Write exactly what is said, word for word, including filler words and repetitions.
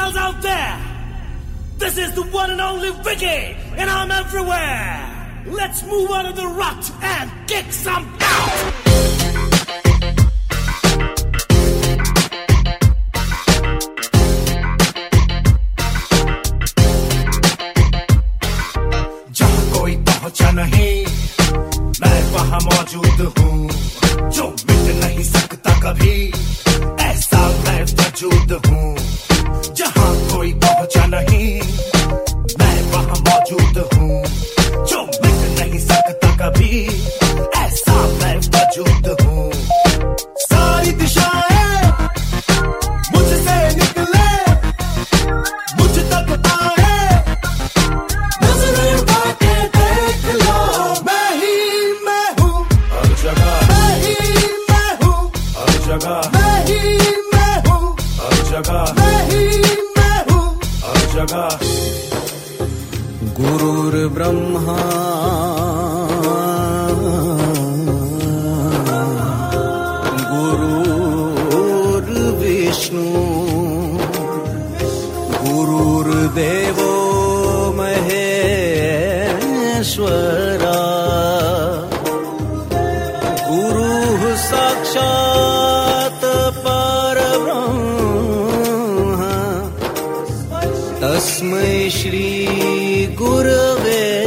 girls out there. This is the one and only Vicky, and I'm everywhere. Let's move out of the rut and kick some out. पहुंचा नहीं मैं वहां मौजूद हूँ जो मिट नहीं सकता कभी ऐसा मैं वजूद हूँ जहाँ कोई पहुंचा नहीं मैं वहां मौजूद हूँ जो मिट नहीं सकता कभी ऐसा मैं वजूद हूँ सारी दिशाएं मुझसे निकले मुझ तक आए नजरें उठा के देख लो मैं ही मैं हूँ हर जगह मैं ही मैं हूँ हर जगह मैं ही मैं हूँ हर जगह मैं ही मैं हूँ हर जगह गुरुर् ब्रह्मा गुरुर्विष्णु गुरुर्देवो महेश्वरा गुरुः साक्षात् परब्रह्म तस्मै श्री गुरवे